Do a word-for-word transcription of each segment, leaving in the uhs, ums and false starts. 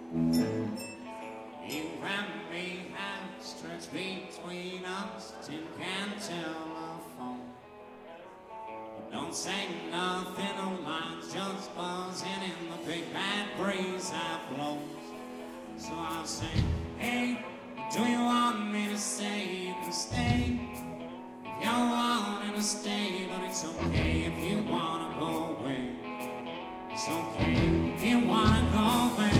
You and me have stretched between us, tin can telephone. Don't say nothing, no lines just buzzing in the big bad breeze that blows. So I'll say, hey, do you want me to stay? You can stay if you want to stay, but it's okay if you want to go away. It's okay if you want to go away.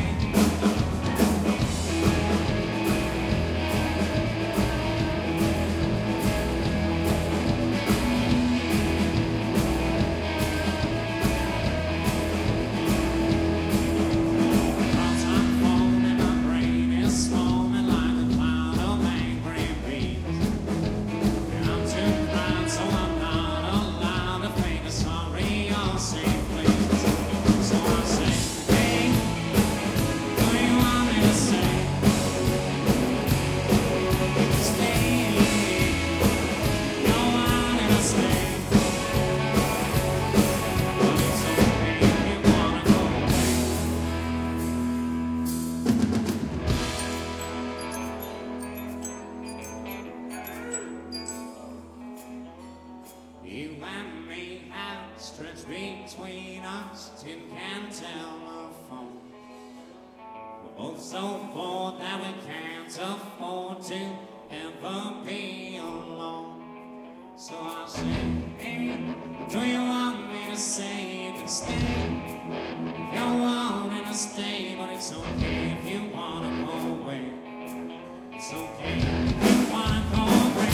You and me have stretched between us, tin can telephone. We're both so bored that we can't afford to ever be alone. So I'll say, hey, do you want me to say you can stay? If you want me to stay, but it's okay if you want to go away. It's okay if you want to go away.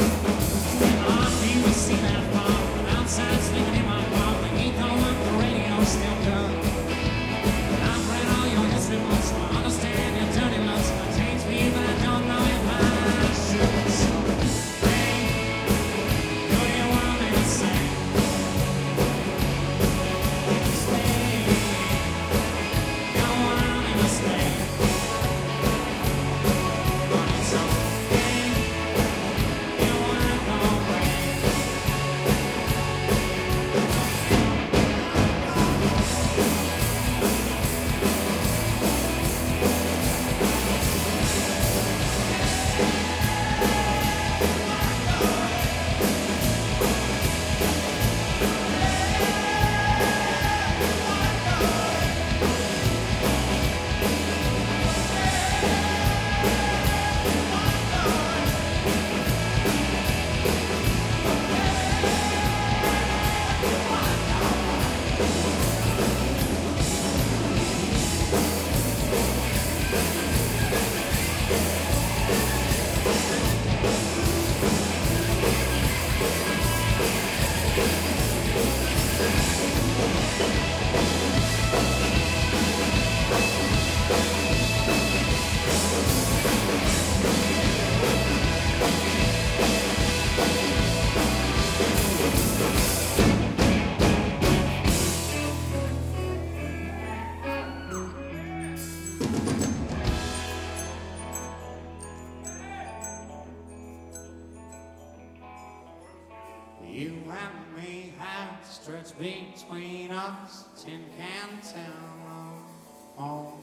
We see that far from outside, sleeping in my car. When you don't look, the radio's still good. I've read all your history books, so I understand your dirty looks. It pertains to me, but I don't know if I should. So, hey, do you want me to say? You can stay. You want me to stay. But it's okay. You wanna go away. You and me have stretched between us, tin can telephone.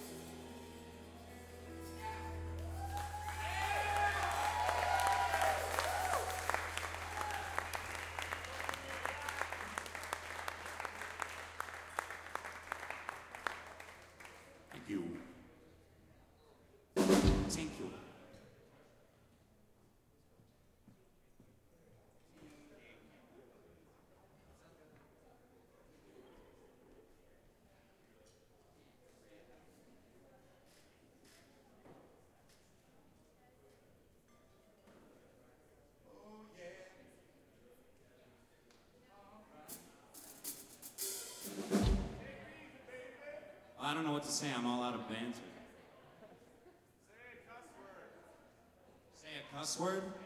Thank you. Thank you. I don't know what to say. I'm all out of banter. Say a cuss word. Say a cuss word?